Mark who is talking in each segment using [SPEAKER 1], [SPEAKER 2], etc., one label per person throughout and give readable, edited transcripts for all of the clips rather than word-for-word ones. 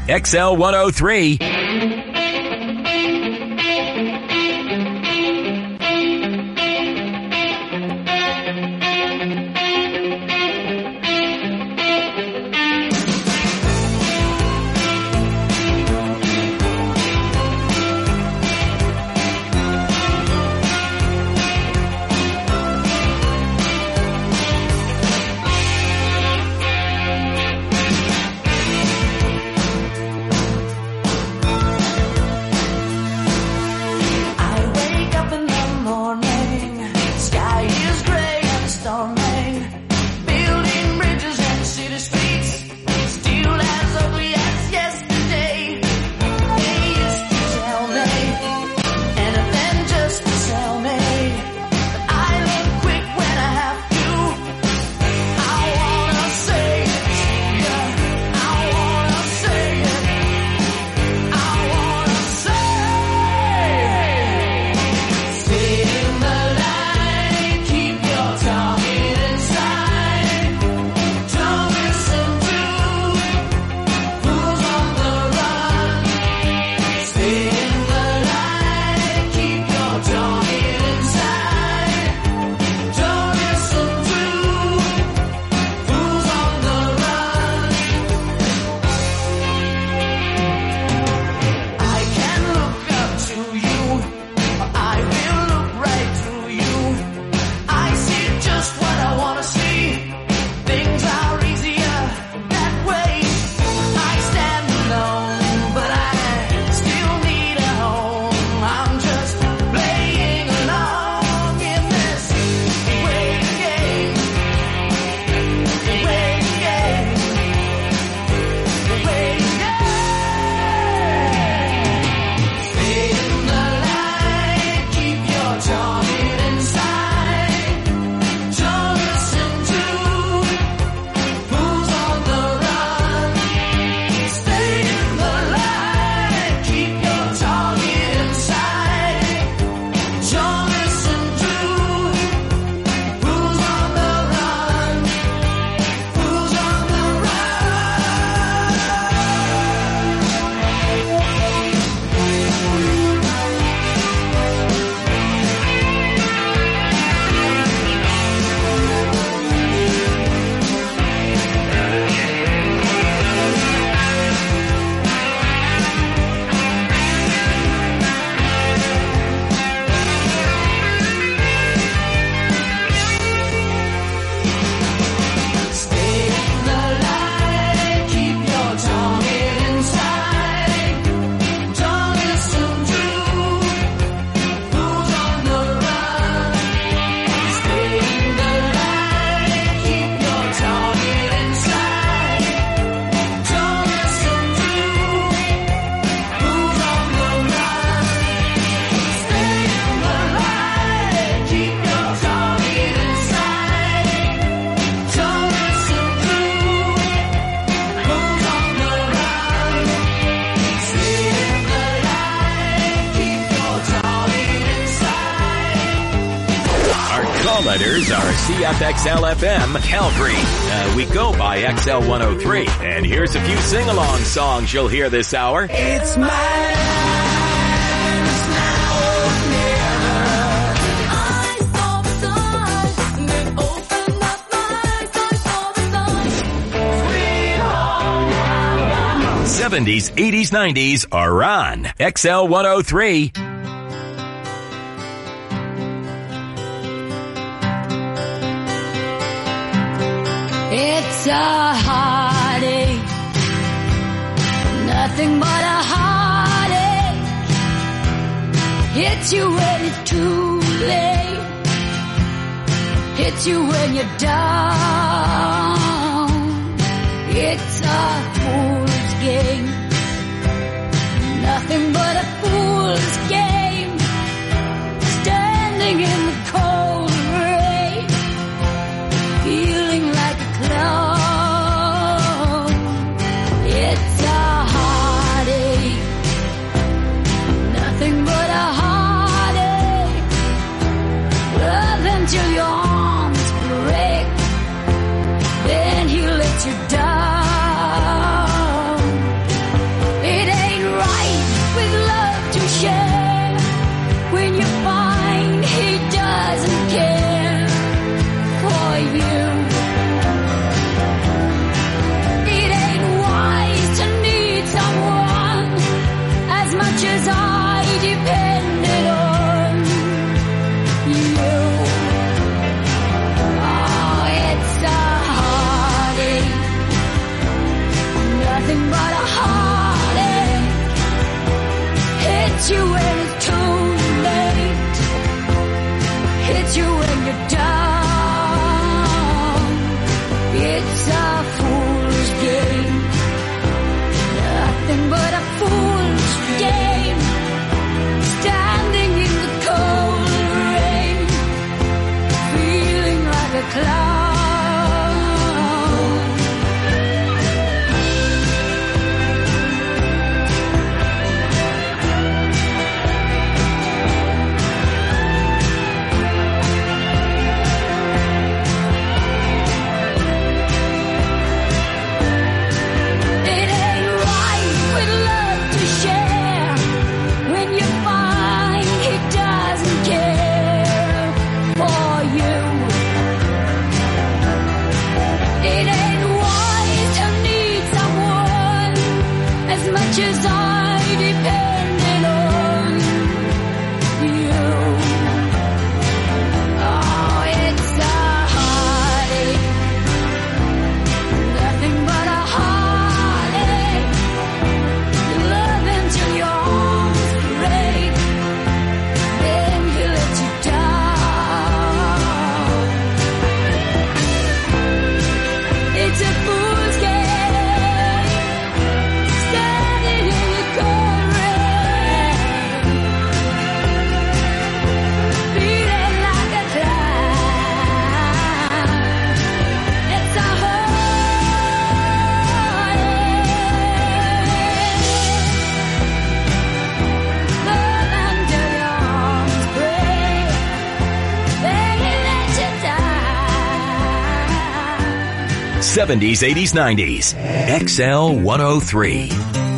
[SPEAKER 1] XL 103. Letters are CFXL FM Calgary. We go by XL 103. And here's a few sing-along songs you'll hear this hour.
[SPEAKER 2] It's my life, it's now or never. I saw the sun, then opened up my eyes, I saw the sun. Sweet home.
[SPEAKER 1] 70s, 80s, 90s are on XL 103.
[SPEAKER 2] It's a heartache, nothing but a heartache. Hits you when it's too late, hits you when you're down. It's a fool's game, nothing but a fool's game. Standing in the cold rain, feeling like a clown. It's a heartache, nothing but a heartache. Love until your arms break, then he lets you down. it's a fool's game. Nothing but a fool's game. Standing in the cold rain, feeling like a clown. It ain't right with love to share when you find he doesn't care for you. It ain't wise to need someone as much as I depended on you. Oh, it's a heartache, nothing but a heartache. You love until your arms break, then he lets you down. It's a fool's game, standing in the cold rain, feeling like a clown. It's a heartache, love until your arms break, then he lets you down.
[SPEAKER 1] 70s, 80s, 90s. XL 103.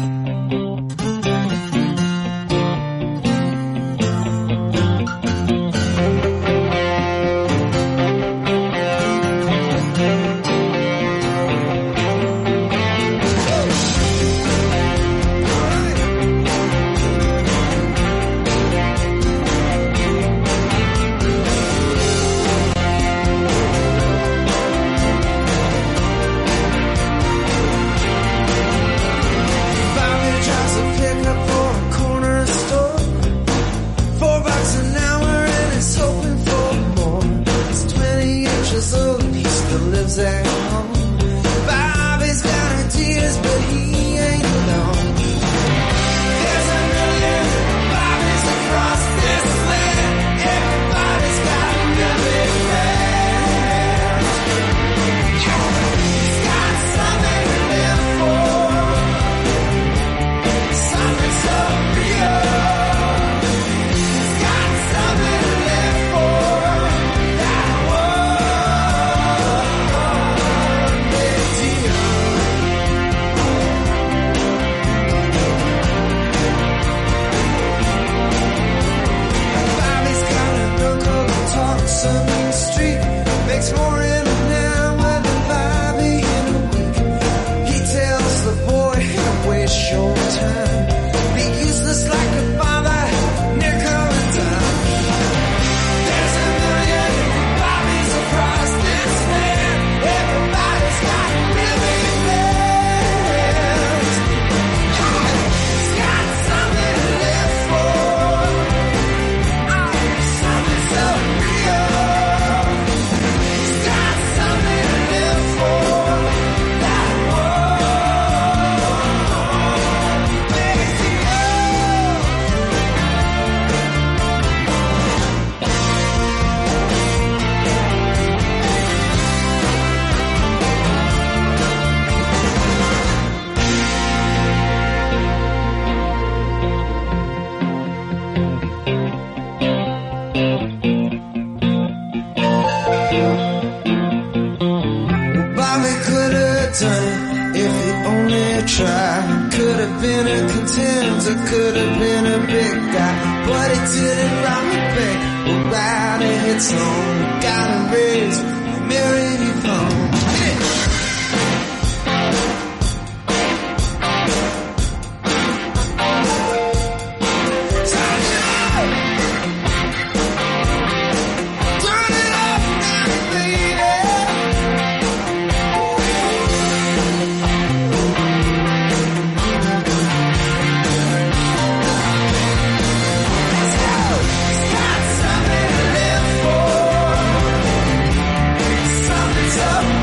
[SPEAKER 3] Bobby drives a pickup for a corner store. $4 an hour and he's hoping for more. He's 20 years old and he still lives at home. Bobby's got ideas, but he ain't alone. There's a million Bobbies across this land. Everybody's got a million friends. He's got something to live for. Something so real. He's got something to live for. That one big deal. Bobby's got a uncle who talks on Main Street. Makes more in an hour than Bobby in a week. He tells the boy, "Don't waste your time. Be useless like a father, nickel and dime." There's a million Bobbies across this land. Everybody's got a million friends. He's got something to live for. Something so real. He's got something to live for. That one big Bobby could have done it if he only tried. Could have been a contender, could have been a big guy, but it didn't rock me back. We're right a hit song, got a raise, marry you home. Turn it up! Turn it up now, baby! Let's go! He's got something to live for. Something so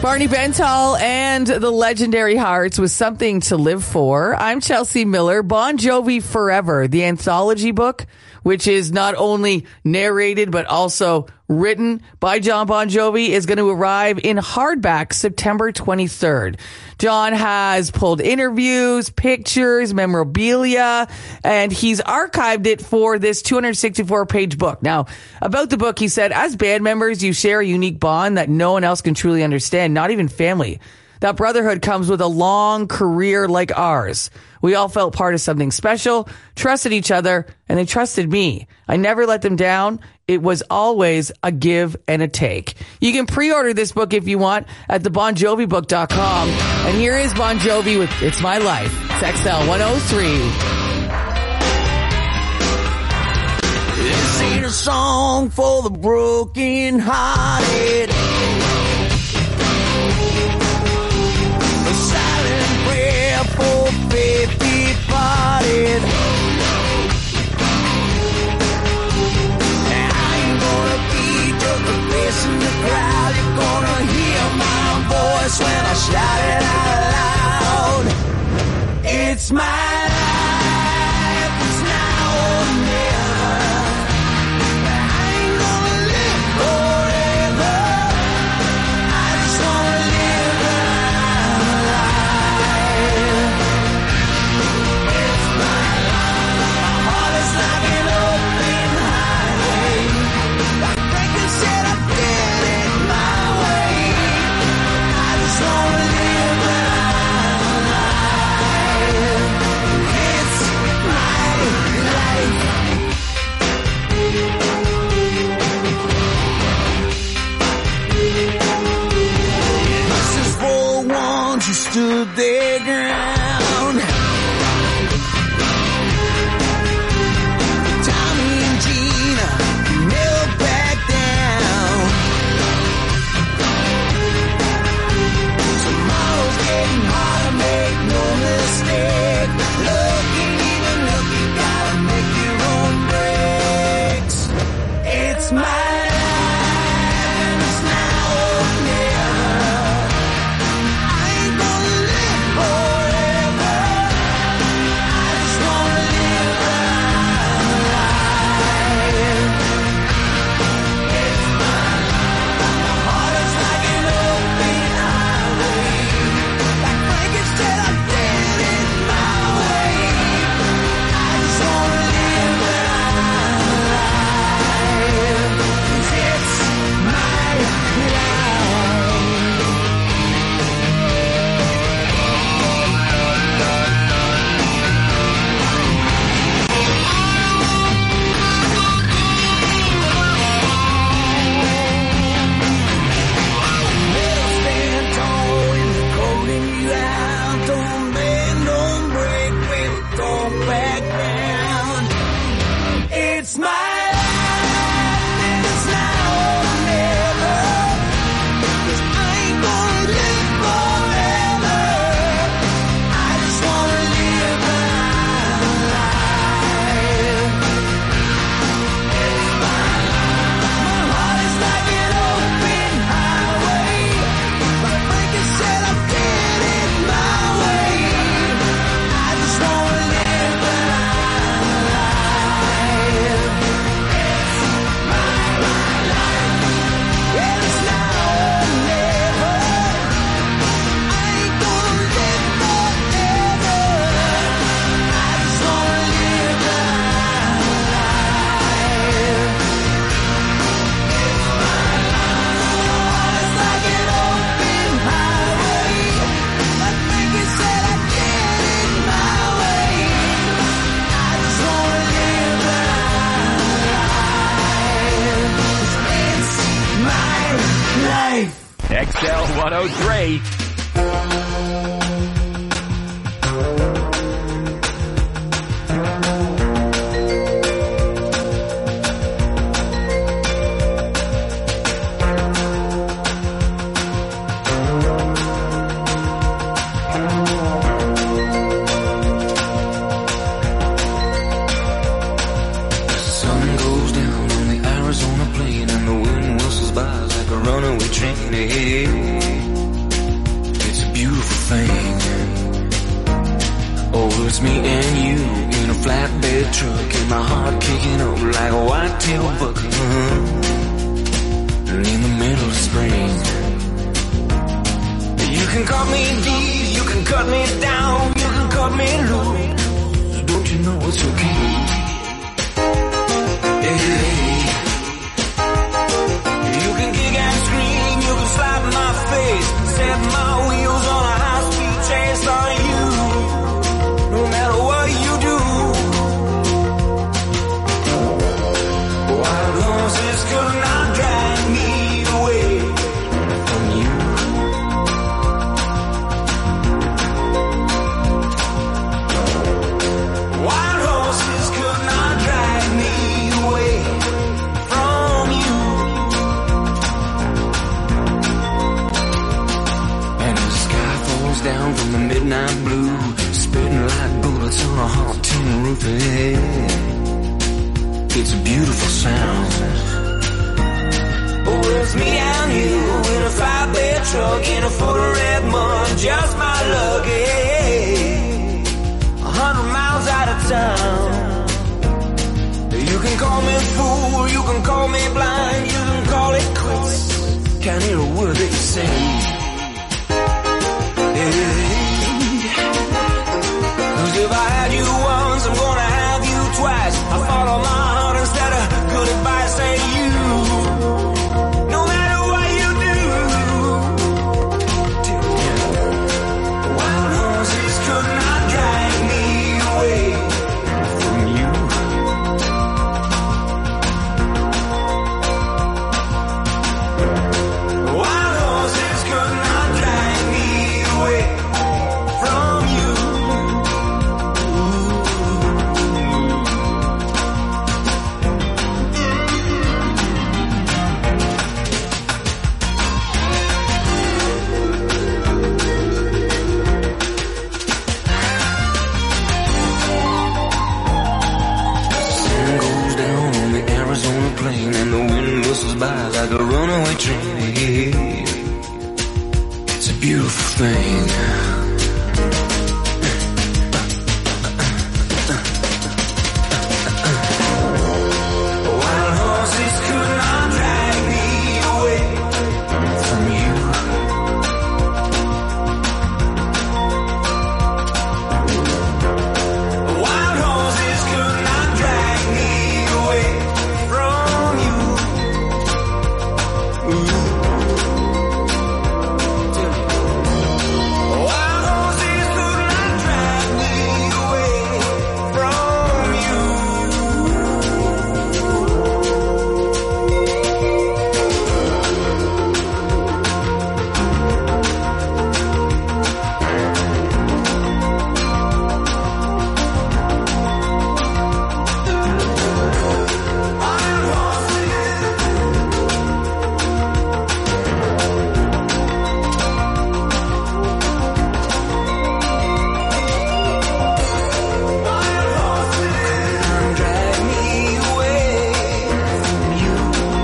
[SPEAKER 4] Barney Bentall and the Legendary Hearts with Something to Live For. I'm Chelsea Miller. Bon Jovi Forever, the anthology book, which is not only narrated but also written by John Bon Jovi, is going to arrive in hardback September 23rd. John has pulled interviews, pictures, memorabilia, and he's archived it for this 264-page book. Now, about the book, he said, as band members, you share a unique bond that no one else can truly understand, not even family. That brotherhood comes with a long career like ours. We all felt part of something special, trusted each other, and they trusted me. I never let them down. It was always a give and a take. You can pre-order this book if you want at thebonjovibook.com. And here is Bon Jovi with It's My Life. It's XL 103.
[SPEAKER 3] This ain't a song for the broken hearted. A silent prayer for faith departed. I ain't gonna be just a face in the crowd. You're gonna hear my voice when I shout it out loud. It's my life, it's now or never. I ain't gonna live forever. I just wanna live my life. It's my life. My heart is like an open highway. Like Franklin said, I did it my way. I just wanna live my life.
[SPEAKER 5] Oh, it's me and you in a flatbed truck, and my heart kicking up like a white-tailed buck. In the middle of spring, you can cut me deep, you can cut me down, you can cut me loose. Don't you know it's okay? Hey. You can kick and scream, you can slap my face, set my wheels on a high-speed chase on you. No matter what you do, wild horses could not drag me away from you. Wild horses could not drag me away from you. And the sky falls down from the midnight blue, spitting like bullets on a hot tin roof. It's a beautiful sound. Oh, it's me and you in a flatbed truck, in a foot of red mud, just my luck. 100 miles out of town. You can call me fool, you can call me blind, you can call it quits. Can't hear a word that you say. Cause if I had you once, I'm gonna have you twice. I follow my heart instead of good advice. Say you, no matter what you do, wild horses could not drag me away from you. Wild horses could not drag me away from you. Sun goes down on the Arizona plain, and the wind whistles by like a runaway train. It's a beautiful thing. Wild horses could not drag me away from you. Wild horses could not drag me away from you. Wild horses could not drag me away from you. Drag me away from you.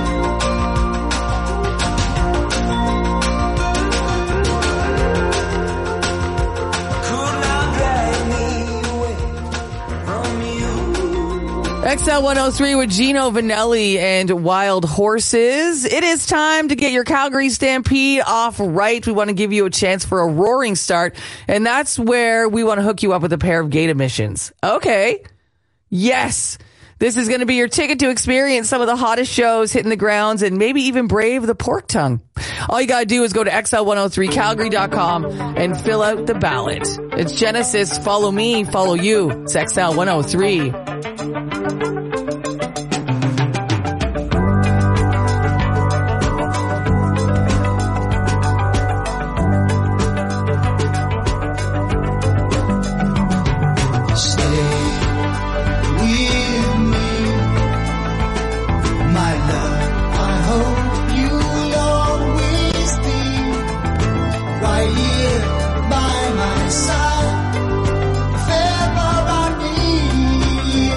[SPEAKER 5] Could not drag me away from you.
[SPEAKER 4] XL 103 with Gino Vanelli and Wild Horses. It is time to get your Calgary Stampede off right. We want to give you a chance for a roaring start, and that's where we want to hook you up with a pair of gate admissions. Okay. Yes. This is going to be your ticket to experience some of the hottest shows hitting the grounds and maybe even brave the pork tongue. All you got to do is go to XL103Calgary.com and fill out the ballot. It's Genesis. Follow me, follow you. It's XL 103.
[SPEAKER 3] Stay with me, my love. I hope you'll always be right here by my side. If ever I need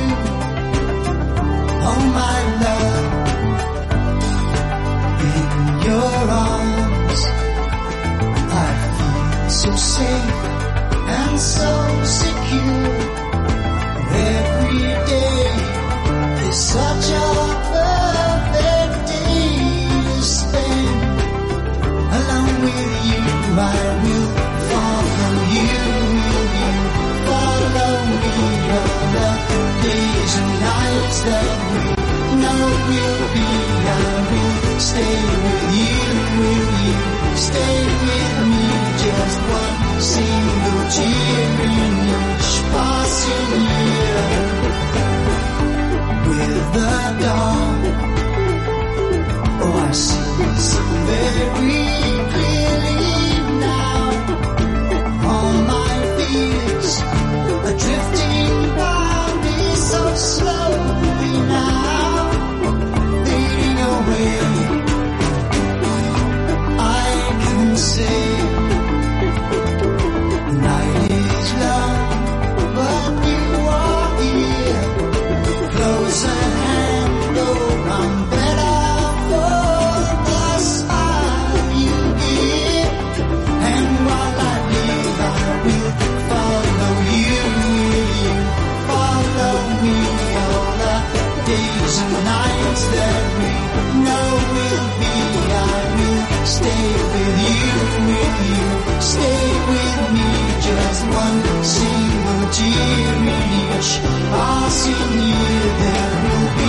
[SPEAKER 3] dear in each passing year there will be.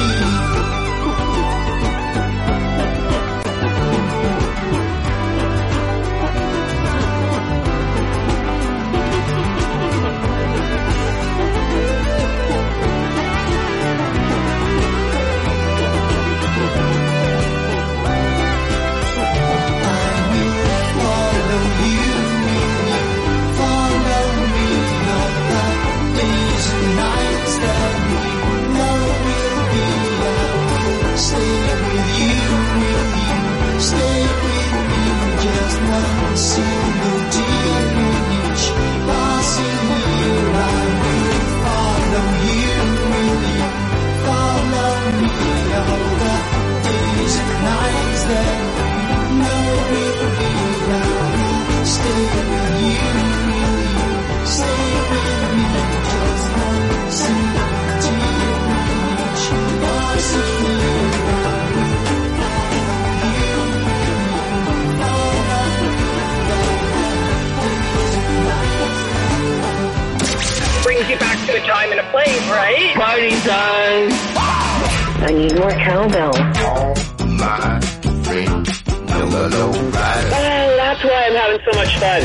[SPEAKER 6] Brings you back to a time and a place, right?
[SPEAKER 7] Party time!
[SPEAKER 8] I need more cowbell.
[SPEAKER 5] All my friends, yellow rider.
[SPEAKER 6] Oh, that's why I'm having so much fun.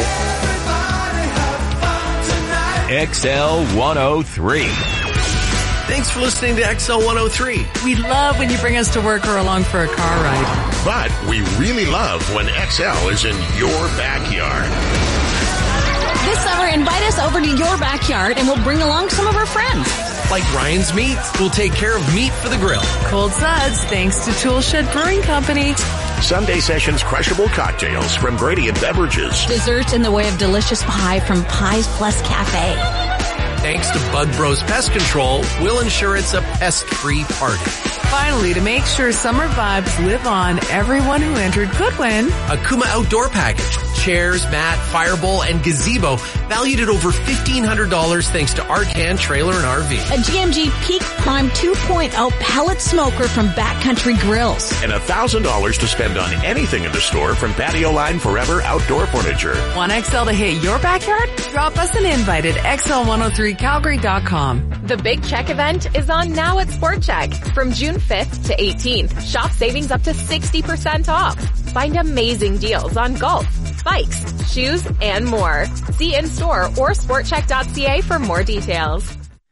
[SPEAKER 1] XL 103.
[SPEAKER 9] Thanks for listening to XL 103.
[SPEAKER 4] We love when you bring us to work or along for a car ride.
[SPEAKER 10] But we really love when XL is in your backyard.
[SPEAKER 11] This summer, invite us over to your backyard and we'll bring along some of our friends.
[SPEAKER 9] Like Ryan's Meat, we'll take care of meat for the grill.
[SPEAKER 4] Cold Suds, thanks to Toolshed Brewing Company.
[SPEAKER 10] Sunday Sessions crushable cocktails from Gradient Beverages.
[SPEAKER 11] Desserts in the way of delicious pie from Pies Plus Cafe.
[SPEAKER 9] Thanks to Bug Bros Pest Control, we'll ensure it's a pest-free party.
[SPEAKER 4] Finally, to make sure summer vibes live on, everyone who entered could win
[SPEAKER 9] A Kuma Outdoor Package. Chairs, mat, firebowl, and gazebo valued at over $1,500 thanks to Arcan Trailer and RV.
[SPEAKER 11] A GMG Peak Prime 2.0 pellet smoker from Backcountry Grills.
[SPEAKER 10] And $1,000 to spend on anything in the store from Patio Line Forever Outdoor Furniture.
[SPEAKER 4] Want XL to hit your backyard? Drop us an invite at xl103calgary.com.
[SPEAKER 12] The Big Check event is on now at Sport Check. From June 5th to 18th, shop savings up to 60% off. Find amazing deals on golf, bikes, shoes, and more. See in-store or sportcheck.ca for more details.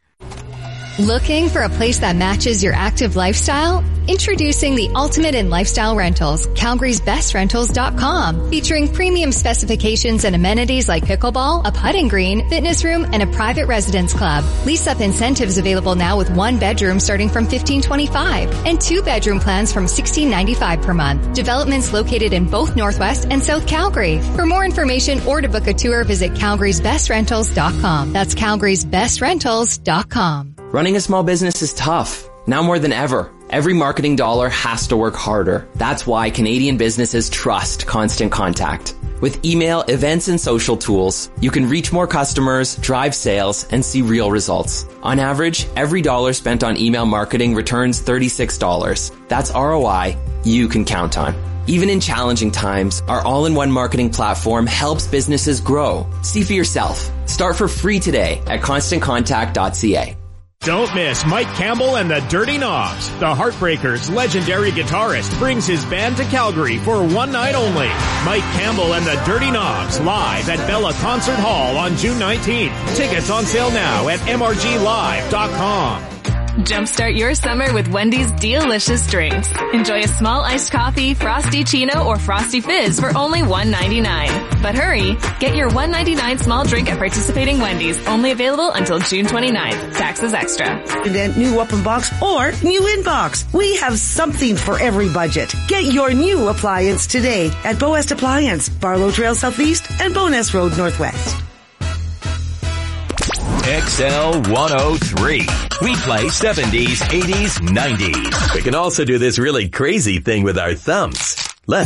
[SPEAKER 13] Looking for a place that matches your active lifestyle? Introducing the ultimate in lifestyle rentals, Calgary'sBestRentals.com, featuring premium specifications and amenities like pickleball, a putting green, fitness room, and a private residence club. Lease-up incentives available now with 1 bedroom starting from $1,525 and 2 bedroom plans from $1,695 per month. Developments located in both Northwest and South Calgary. For more information or to book a tour, visit Calgary'sBestRentals.com. That's Calgary'sBestRentals.com.
[SPEAKER 14] Running a small business is tough. Now more than ever. Every marketing dollar has to work harder. That's why Canadian businesses trust Constant Contact. With email, events, and social tools, you can reach more customers, drive sales, and see real results. On average, every dollar spent on email marketing returns $36. That's ROI you can count on. Even in challenging times, our all-in-one marketing platform helps businesses grow. See for yourself. Start for free today at ConstantContact.ca.
[SPEAKER 15] Don't miss Mike Campbell and the Dirty Knobs. The Heartbreakers' legendary guitarist brings his band to Calgary for one night only. Mike Campbell and the Dirty Knobs live at Bella Concert Hall on June 19th. Tickets on sale now at mrglive.com.
[SPEAKER 16] Jumpstart your summer with Wendy's delicious drinks. Enjoy a small iced coffee, frosty chino, or frosty fizz for only $1.99. But hurry, get your $1.99 small drink at participating Wendy's. Only available until June 29th. Taxes extra.
[SPEAKER 17] New open box or new inbox. We have something for every budget. Get your new appliance today at Boest Appliance, Barlow Trail Southeast and Bowness Road Northwest.
[SPEAKER 1] XL 103. We play 70s, 80s, 90s. We can also do this really crazy thing with our thumbs. Look.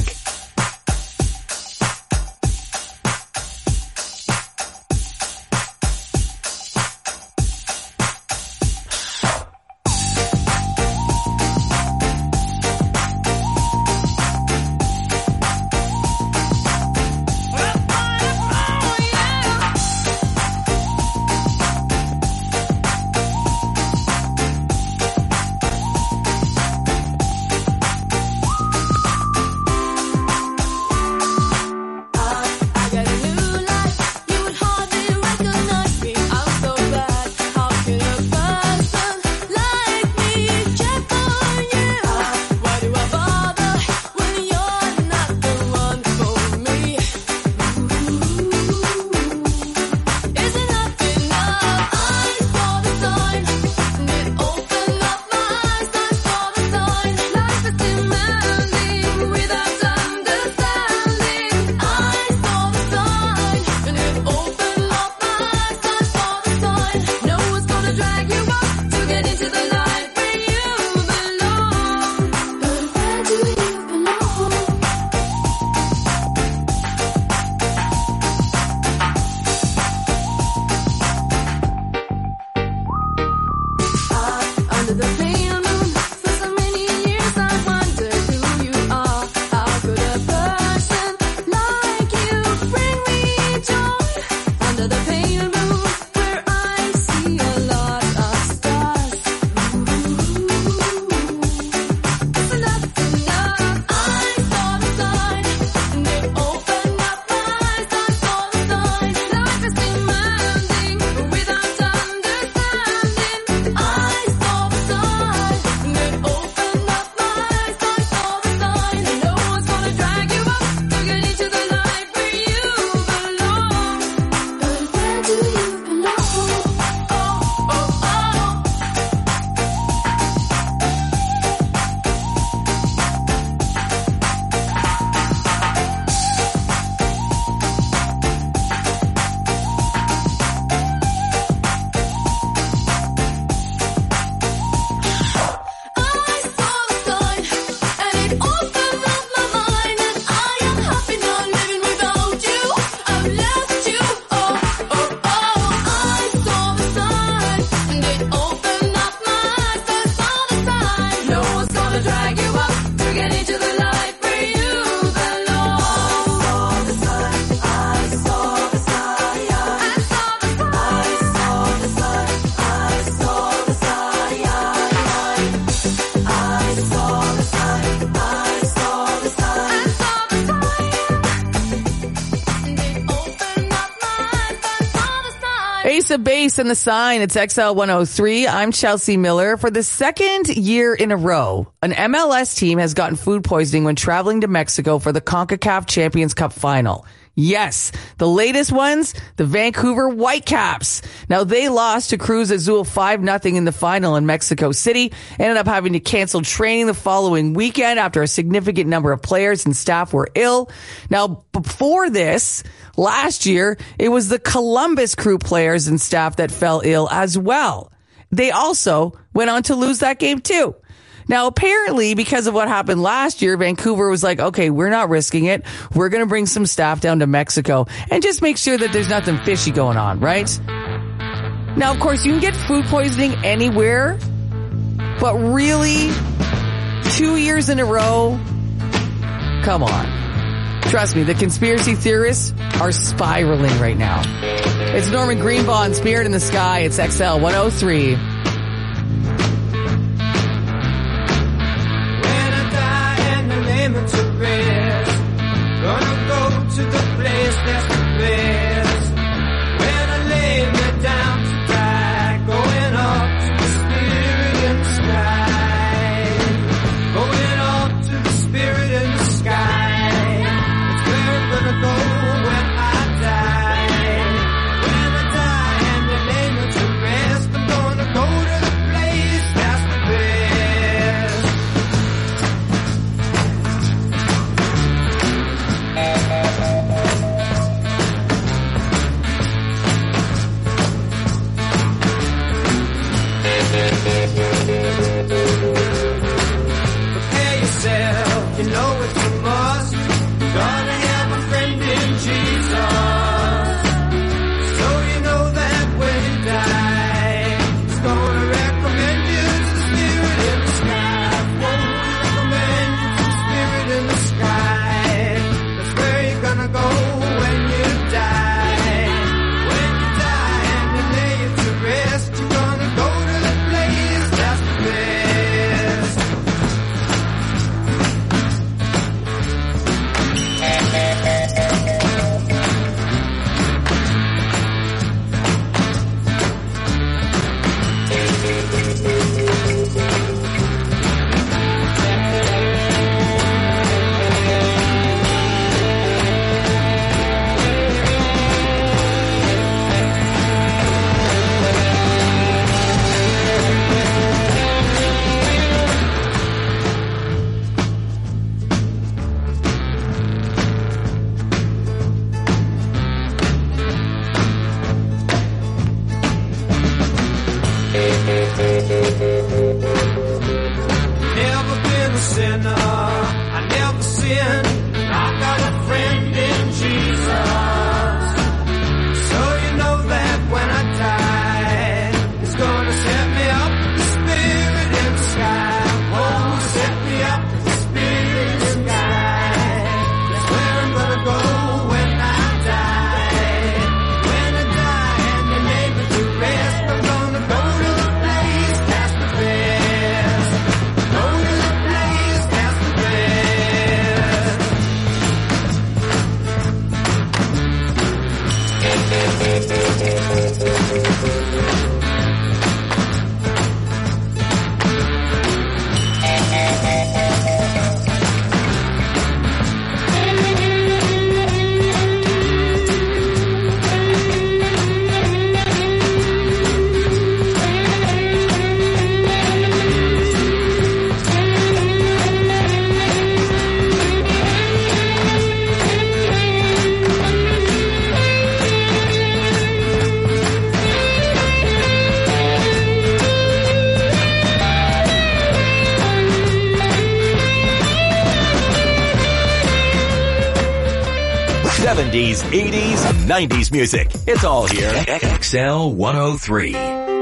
[SPEAKER 2] Under the pale moon, for so many years I wondered who you are. How could a person like you bring me joy? Under the pale moon, where I see a lot of stars. It's enough. I saw the sign, and it opened up my eyes. I saw the sign. Life is demanding without understanding. I saw the sign, and it opened up my eyes. I saw the sign, and no one's gonna drag you up to get into the life where you belong. But where do you belong? Oh, oh, oh. I saw the sign, and it opened up my mind, and I am happy now living without you. I've left you, oh, oh, oh. I saw the sign, and it opened up my eyes. I saw the sign. No one's gonna drag you up to get into the life where you belong. I saw the sign. I saw the sign. I saw the sign. I saw the sign. I saw the sign. I saw the sign. I saw the sign. And it opened up my eyes. I saw the sign.
[SPEAKER 4] Ace of Base and the Sign. It's XL 103. I'm Chelsea Miller. For the second year in a row, an MLS team has gotten food poisoning when traveling to Mexico for the CONCACAF Champions Cup final. Yes, the latest ones, the Vancouver Whitecaps. Now, they lost to Cruz Azul 5-0 in the final in Mexico City, ended up having to cancel training the following weekend after a significant number of players and staff were ill. Now, before this, last year, it was the Columbus Crew players and staff that fell ill as well. They also went on to lose that game too. Now, apparently, because of what happened last year, Vancouver was like, okay, we're not risking it. We're going to bring some staff down to Mexico and just make sure that there's nothing fishy going on, right? Now, of course, you can get food poisoning anywhere, but really, 2 years in a row, come on. Trust me, the conspiracy theorists are spiraling right now. It's Norman Greenbaugh and Spirit in the Sky. It's XL 103.
[SPEAKER 3] To rest, gonna go to the place that's the best. When I lay me down to die, going up to the spirit in the sky, going up to the spirit in the sky. It's where I'm gonna go when I die. When I die and they lay me to rest, I'm gonna go to the place that's the best. Prepare yourself, you know it's a must. Gonna have a friend in Jesus. So you know that when you die, He's gonna recommend you to the spirit in the sky. Won't recommend you to the spirit in the sky. That's where you're gonna go when you die. When you die and they lay you to rest, you're gonna go to the place that's the best. Never been a sinner, I never sinned. I got a friend in Jesus. So you know that when I die, He's gonna set me up with the spirit
[SPEAKER 1] 70s, 80s, 90s music. It's all here. XL 103.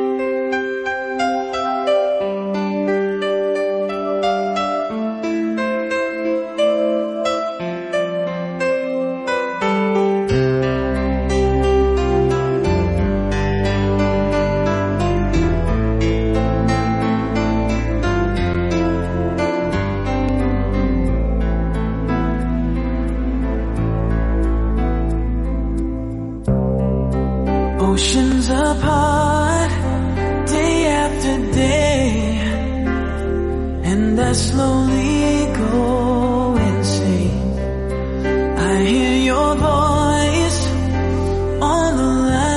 [SPEAKER 3] Oceans apart, day after day, and I slowly go insane. I hear your voice on the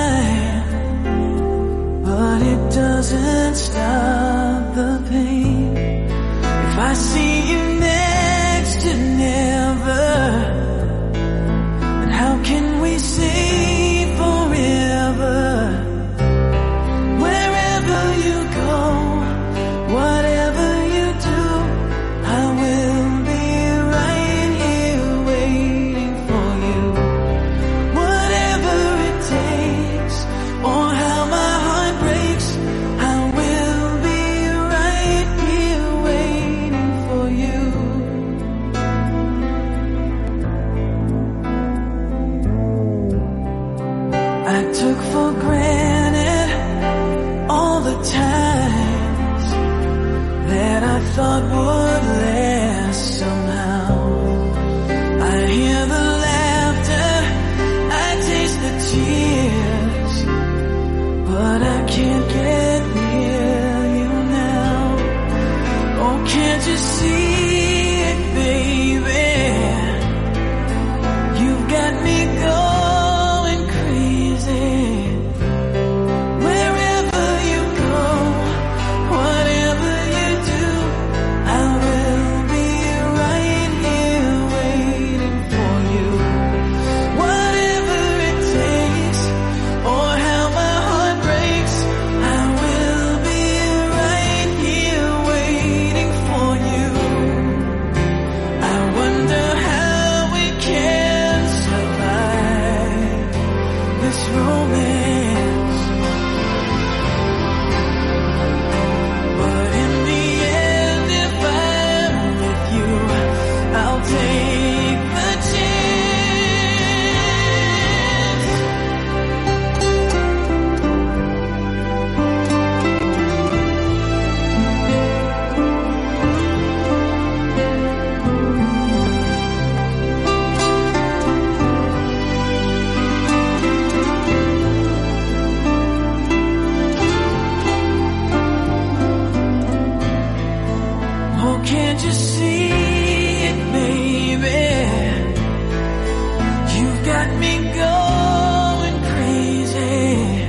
[SPEAKER 3] line, but it doesn't stop the pain. If I see you next to never, then how can we say thought would last somehow. I hear the laughter, I taste the tears, but I can't get near you now. Oh, can't you see it, baby? You've got me going crazy. Wherever you go, whatever you do, I will be right here waiting for you. Whatever it takes, or how my heart breaks, I will be right here waiting for you. I wonder how we can survive this romance, but in the end, if I'm with you, I'll take the chance. Oh, can't you see it, baby? You've got me going crazy.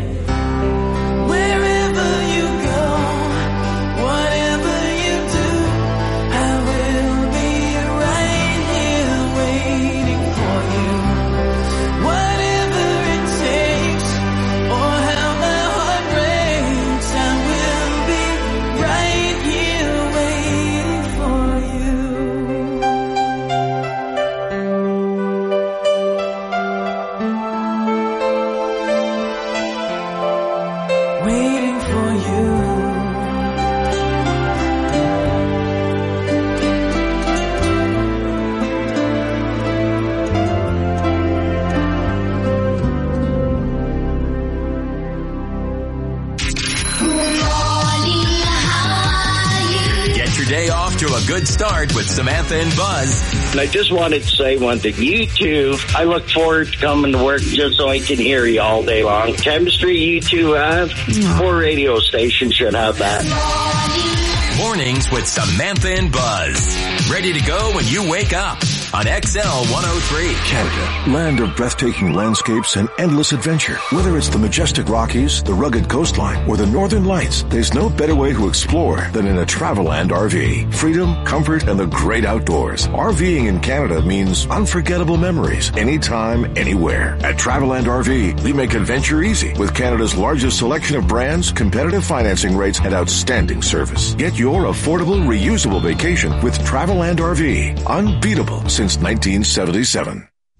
[SPEAKER 3] Wherever you go, whatever you do, I will be right here waiting for you. Whatever it takes, or how my heart breaks, I will be right here waiting for you. Waiting for you.
[SPEAKER 1] Get your day off to a good start with Samantha and Buzz.
[SPEAKER 7] And I just wanted to say one thing. You two, I look forward to coming to work just so I can hear you all day long. Chemistry you two have, 4 radio stations should have that.
[SPEAKER 1] Mornings with Samantha and Buzz. Ready to go when you wake up on XL 103.
[SPEAKER 18] Canada, land of breathtaking landscapes and endless adventure. Whether it's the majestic Rockies, the rugged coastline, or the Northern Lights, there's no better way to explore than in a Traveland RV. Freedom, comfort, and the great outdoors. RVing in Canada means unforgettable memories, anytime, anywhere. At Traveland RV, we make adventure easy with Canada's largest selection of brands, competitive financing rates, and outstanding service. Get your affordable, reusable vacation with Traveland RV. Unbeatable since 1977.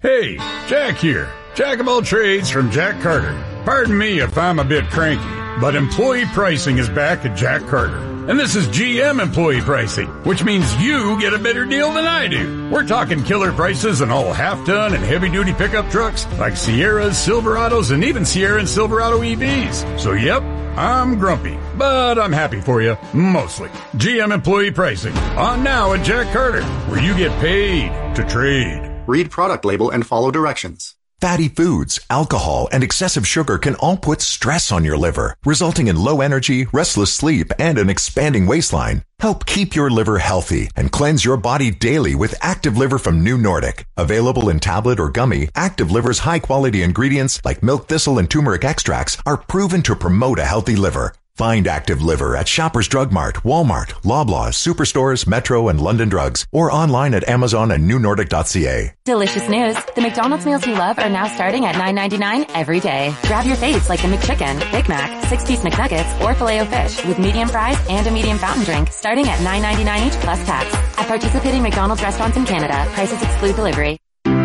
[SPEAKER 19] Hey, Jack here. Jack of all trades from Jack Carter. Pardon me if I'm a bit cranky, but employee pricing is back at Jack Carter. And this is GM employee pricing, which means you get a better deal than I do. We're talking killer prices on all half-ton and heavy-duty pickup trucks like Sierras, Silverados, and even Sierra and Silverado EVs. So yep, I'm grumpy, but I'm happy for you, mostly. GM employee pricing, on now at Jack Carter, where you get paid to trade.
[SPEAKER 20] Read product label and follow directions.
[SPEAKER 21] Fatty foods, alcohol, and excessive sugar can all put stress on your liver, resulting in low energy, restless sleep, and an expanding waistline. Help keep your liver healthy and cleanse your body daily with Active Liver from New Nordic. Available in tablet or gummy, Active Liver's high-quality ingredients like milk thistle and turmeric extracts are proven to promote a healthy liver. Find Active Liver at Shoppers Drug Mart, Walmart, Loblaws, Superstores, Metro, and London Drugs, or online at Amazon and newnordic.ca.
[SPEAKER 22] Delicious news. The McDonald's meals you love are now starting at $9.99 every day. Grab your faves like the McChicken, Big Mac, 6-piece McNuggets, or Filet-O-Fish with medium fries and a medium fountain drink starting at $9.99 each plus tax. At participating McDonald's restaurants in Canada, prices exclude delivery.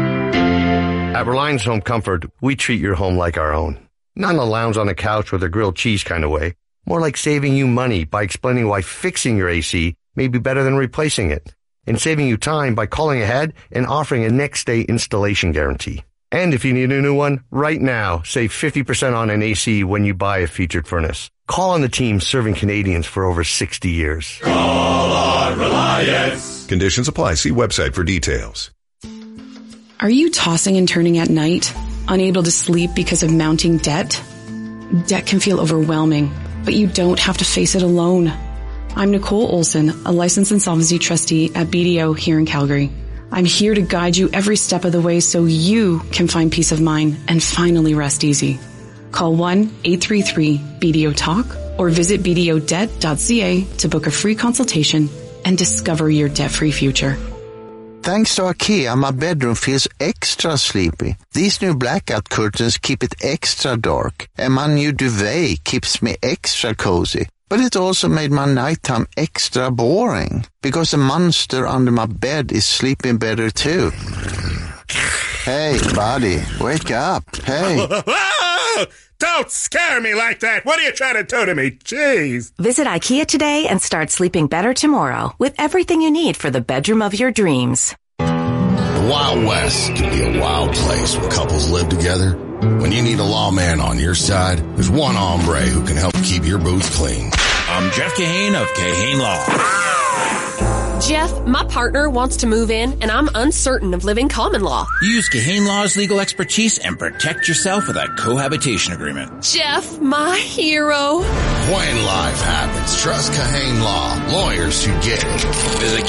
[SPEAKER 23] At Reliance Home Comfort, we treat your home like our own. Not in a lounge on the couch with a grilled cheese kind of way. More like saving you money by explaining why fixing your AC may be better than replacing it, and saving you time by calling ahead and offering a next-day installation guarantee. And if you need a new one, right now, save 50% on an AC when you buy a featured furnace. Call on the team serving Canadians for over 60 years.
[SPEAKER 24] Call on Reliance. Conditions apply. See website for details.
[SPEAKER 25] Are you tossing and turning at night, unable to sleep because of mounting debt? Debt can feel overwhelming, but you don't have to face it alone. I'm Nicole Olson, a licensed insolvency trustee at BDO here in Calgary. I'm here to guide you every step of the way so you can find peace of mind and finally rest easy. Call 1-833-BDO-TALK or visit bdodebt.ca to book a free consultation and discover your debt-free future.
[SPEAKER 26] Thanks to IKEA, my bedroom feels extra sleepy. These new blackout curtains keep it extra dark, and my new duvet keeps me extra cozy. But it also made my nighttime extra boring, because the monster under my bed is sleeping better too. Hey, buddy, wake up. Hey.
[SPEAKER 27] Don't scare me like that. What are you trying to do to me? Jeez.
[SPEAKER 28] Visit IKEA today and start sleeping better tomorrow with everything you need for the bedroom of your dreams.
[SPEAKER 29] The Wild West can be a wild place where couples live together. When you need a lawman on your side, there's one hombre who can help keep your boots clean.
[SPEAKER 30] I'm Jeff Kahane of Kahane Law.
[SPEAKER 31] Jeff, my partner wants to move in, and I'm uncertain of living common law.
[SPEAKER 30] Use Kahane Law's legal expertise and protect yourself with a cohabitation agreement.
[SPEAKER 31] Jeff, my hero.
[SPEAKER 29] When life happens, trust Kahane Law. Lawyers who get it.
[SPEAKER 30] Visit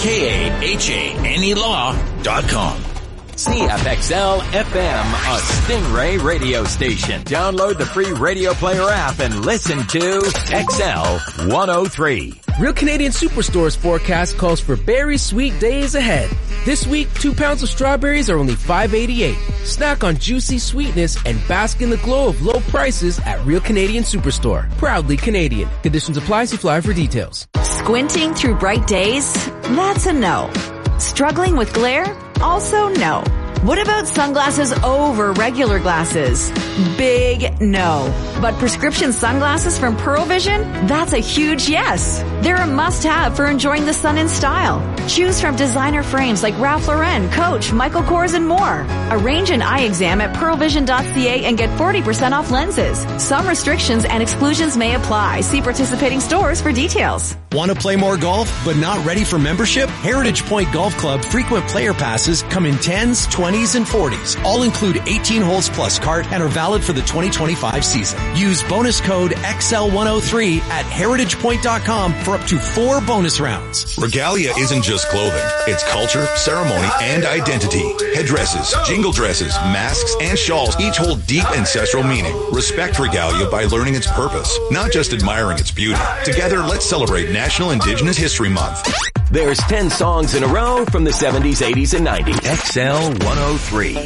[SPEAKER 30] KAHANElaw.com.
[SPEAKER 1] CFXL FM, a Stingray radio station. Download the free Radio Player app and listen to XL 103.
[SPEAKER 32] Real Canadian Superstore's forecast calls for berry sweet days ahead. This week, 2 pounds of strawberries are only $5.88. Snack on juicy sweetness and bask in the glow of low prices at Real Canadian Superstore. Proudly Canadian. Conditions apply. See flyer for details.
[SPEAKER 11] Squinting through bright days? That's a no. Struggling with glare? Also no. What about sunglasses over regular glasses? Big no. But prescription sunglasses from Pearl Vision? That's a huge yes. They're a must-have for enjoying the sun in style. Choose from designer frames like Ralph Lauren, Coach, Michael Kors, and more. Arrange an eye exam at pearlvision.ca and get 40% off lenses. Some restrictions and exclusions may apply. See participating stores for details.
[SPEAKER 33] Want to play more golf, but not ready for membership? Heritage Point Golf Club frequent player passes come in 10s, 20s, and 40s. All include 18 holes plus cart and are valid for the 2025 season. Use bonus code XL103 at heritagepoint.com for up to 4 bonus rounds.
[SPEAKER 24] Regalia isn't just clothing. It's culture, ceremony, and identity. Headdresses, jingle dresses, masks, and shawls each hold deep ancestral meaning. Respect Regalia by learning its purpose, not just admiring its beauty. Together, let's celebrate National Indigenous History Month.
[SPEAKER 1] There's 10 songs in a row from the 70s, 80s, and 90s. XL 103.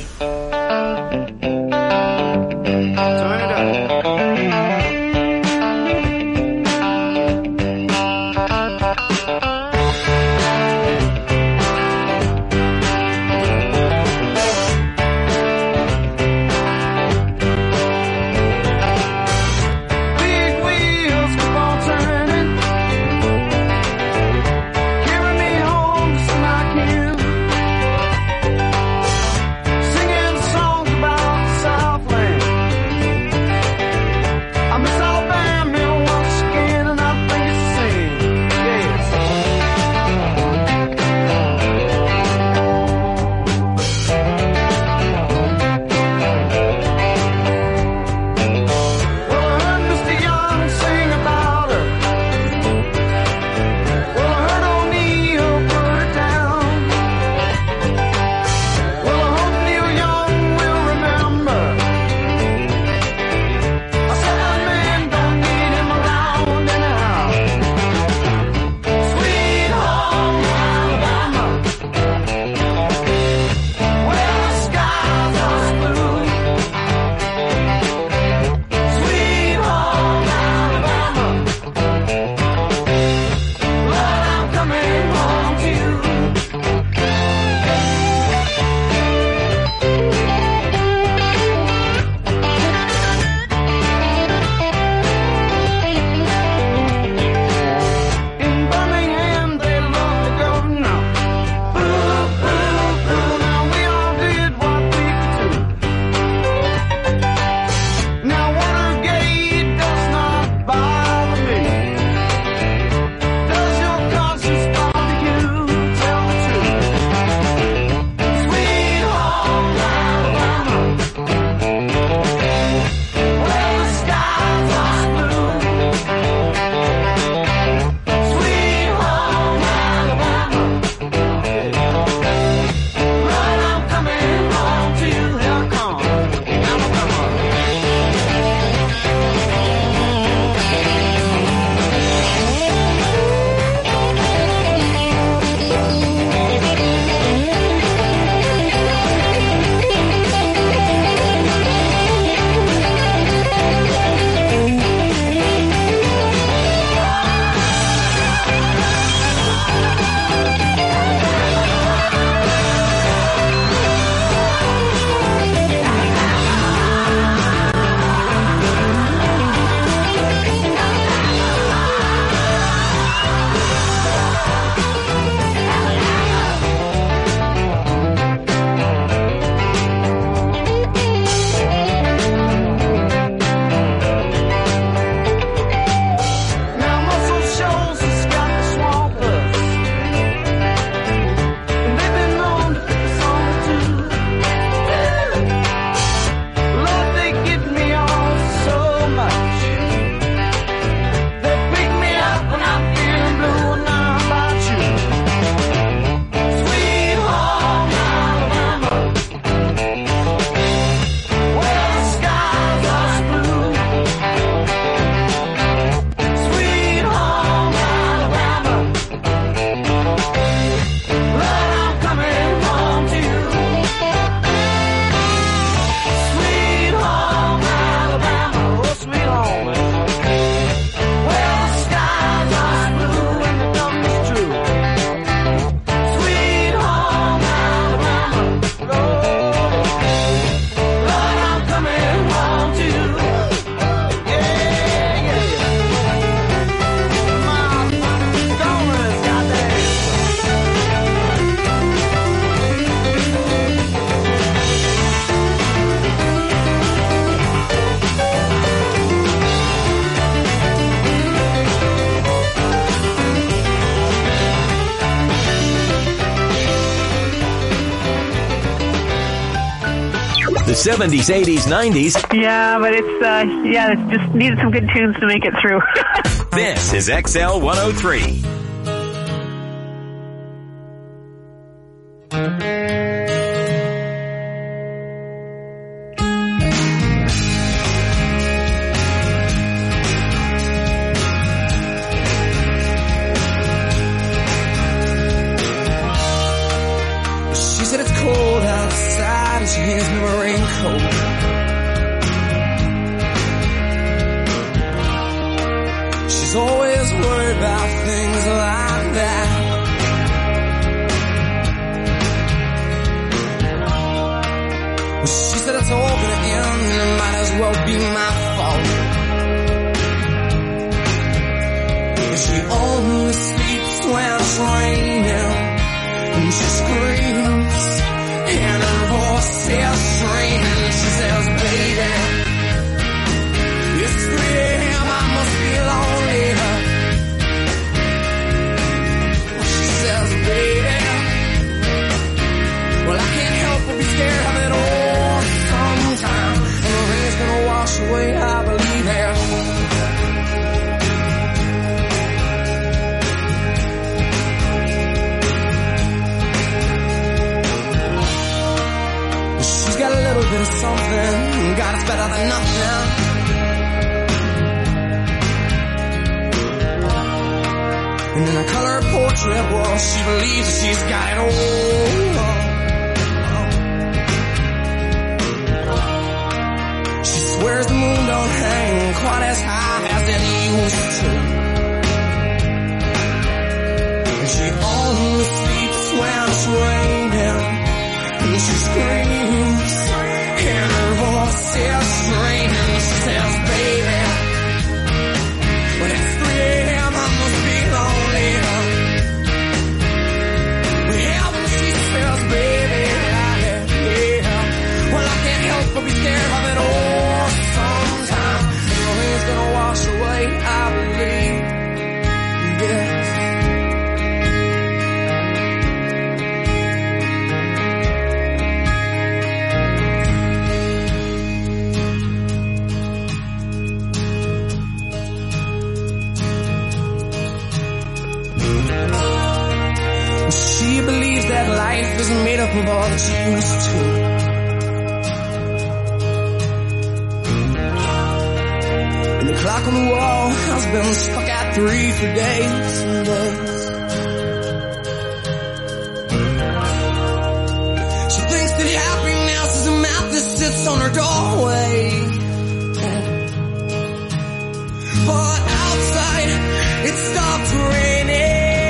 [SPEAKER 1] 70s, 80s, 90s.
[SPEAKER 2] Yeah, but it's just needed some good tunes to make it through.
[SPEAKER 1] This is XL 103.
[SPEAKER 3] She said it's cold outside and she hands me my raincoat. She's always worried about things like that. Well, she said it's all gonna end and it might as well be my fault. And she only sleeps when it's raining. And she screams, and her voice is screaming. She says, baby, it's 3 a.m., I must be lonely. She says, baby, well, I can't help but be scared of it all sometime. And the rain's gonna wash away, I believe it. Got a little bit of something, God, it's better than nothing. And in a color portrait, well, she believes that she's got it all. She swears the moon don't hang quite as high as it used to. And she only sleeps when it's raining. And she screams, and her voice is screaming. She says, baby, when it's 3 a.m., I must be lonely. Well, she says, baby, yeah. Well, I can't help but be scared of it all sometimes. And the rain's gonna wash away, I believe. Yes. She believes that life isn't made up of all that she used to. And the clock on the wall has been stuck at 3 for days and days. She thinks that happiness is a mouth that sits on her doorway. But outside, it stopped raining.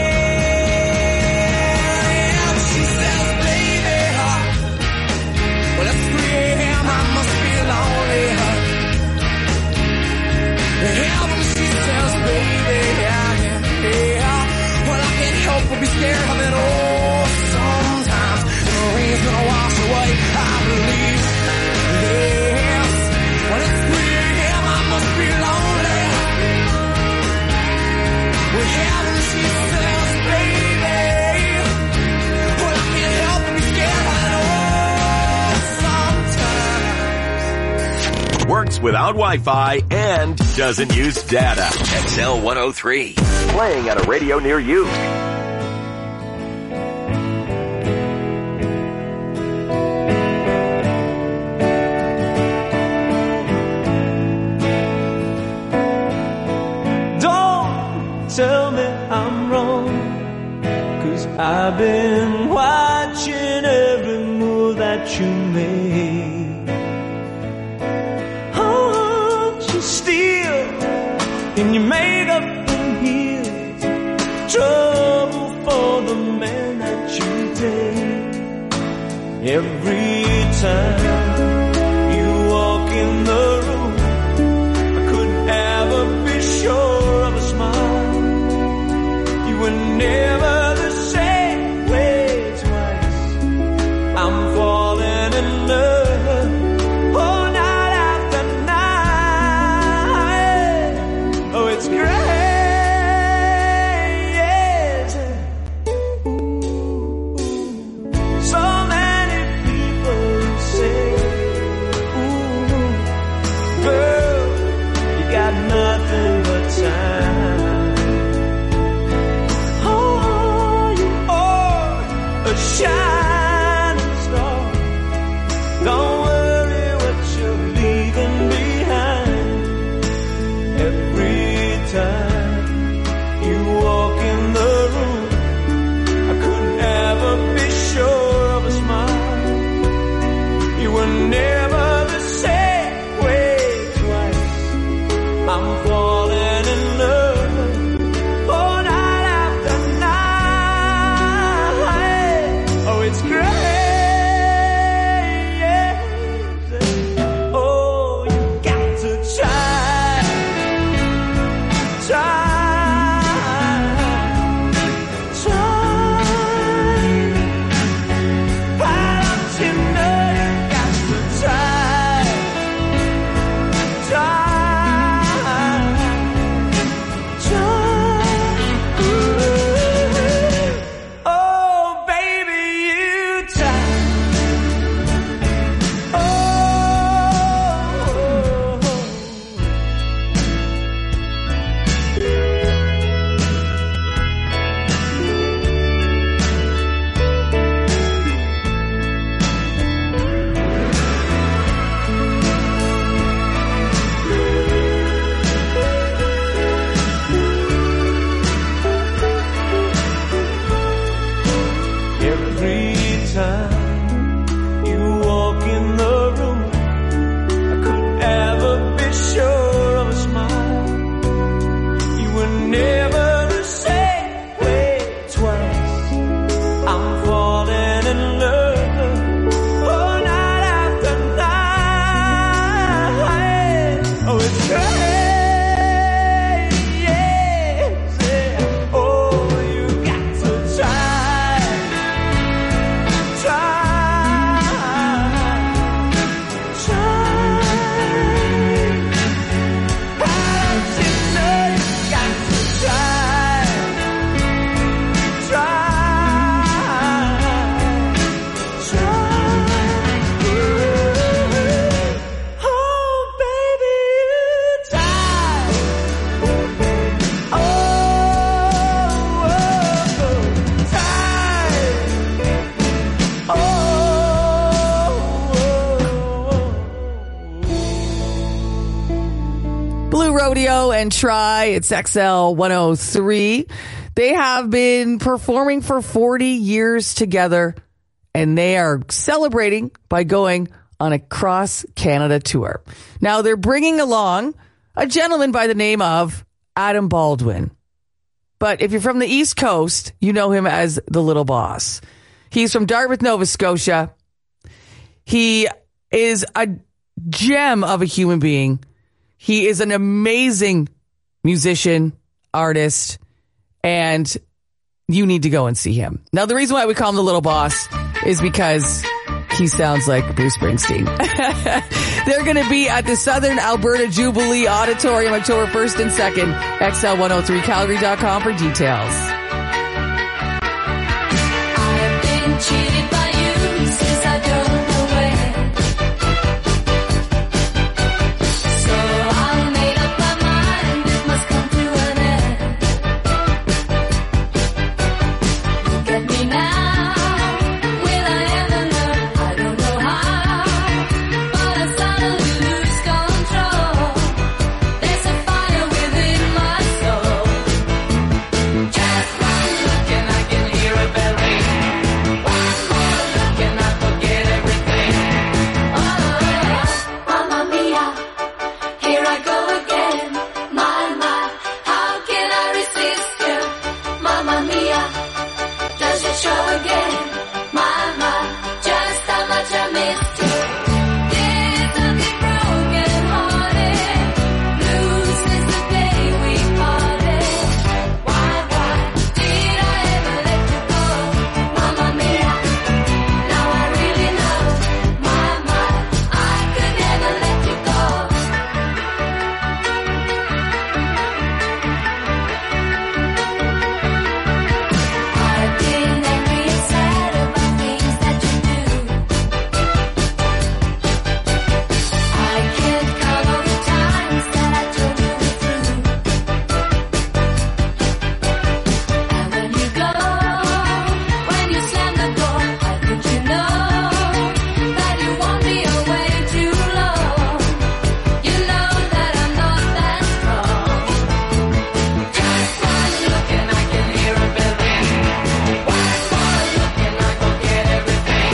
[SPEAKER 3] Will be scared of it all sometimes. The rain's gonna wash away, I believe. Yes, when it's 3 a.m., I must be lonely. Well, yeah, when she says, baby, well, I can't help but be scared of it all sometimes.
[SPEAKER 1] Works without Wi-Fi and doesn't use data. XL 103. Playing at a radio near you.
[SPEAKER 3] Tell me I'm wrong, 'cause I've been watching every move that you made. Aren't you still in your makeup and heels? Trouble for the man that you date. Every time you walk in the room, I couldn't ever be sure of a smile. We're never the same way twice. I'm falling in love, oh, night after night. Oh, it's great. So many people say
[SPEAKER 4] Rodeo and Try. It's XL 103. They have been performing for 40 years together, and they are celebrating by going on a cross-Canada tour. Now, they're bringing along a gentleman by the name of Adam Baldwin. But if you're from the East Coast, you know him as the Little Boss. He's from Dartmouth, Nova Scotia. He is a gem of a human being. He is an amazing musician, artist, and you need to go and see him. Now, the reason why we call him the Little Boss is because he sounds like Bruce Springsteen. They're going to be at the Southern Alberta Jubilee Auditorium October 1st and 2nd. XL103Calgary.com for details.
[SPEAKER 3] I've been cheated by you since I don't know when. So I made up my mind it must come to an end. Look at me now. Will I ever learn? I don't know how. But I suddenly lose control. There's a fire within my soul. Just one look and I can hear a bell ring. One more look and I forget everything. Oh, Mamma Mia, here I go again. My, how can I resist you? Mamma Mia, does it show again? My, just how much I missed you. There's something broken hearted. Blue since the day we parted. Why did I ever let you go? Mamma Mia, now I really know. My, I could never let you go. I've been angry and sad about things that you do. I can't count all the times that I told you the truth. And when you go, when you slam the door, how could you know that you won't be away too long? You know that I'm not that strong. Just one look and I can hear a bell ring. One more look and I forget everything.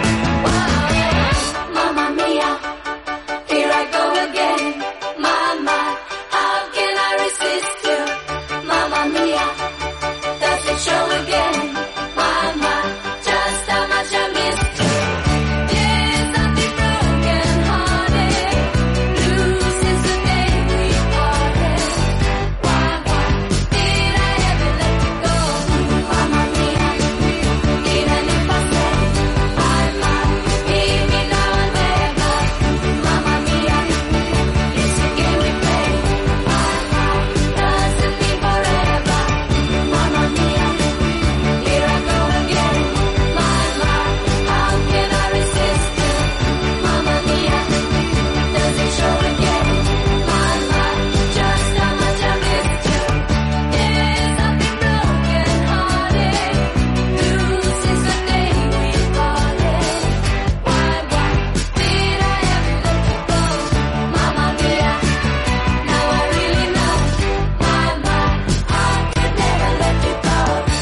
[SPEAKER 3] Whoa, Mamma Mia, here I go again. Mama, how can I resist you? Mamma Mia, does it show again? Mama, just how much I missed you. There's something broken hearted. Blue since the day we parted. Why did I ever let you go? Mamma Mia, even if I say leave me now and never. Mamma Mia, it's a game we play. Doesn't mean forever. Mamma Mia, here I go again. How can I resist you? Mamma Mia, does it show again? Just how much I missed you. There's something broken hearted. Blue since the day we parted. Why did I ever let you go? Mamma Mia, now I really know. I could never let you go.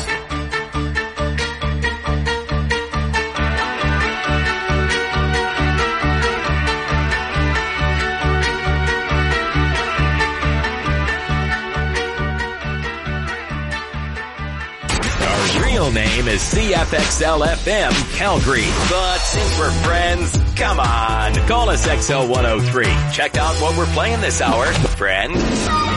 [SPEAKER 1] Our real name is CFXL FM Calgary. But since we're friends, come on, call us XL103. Check out what we're playing this hour, friend.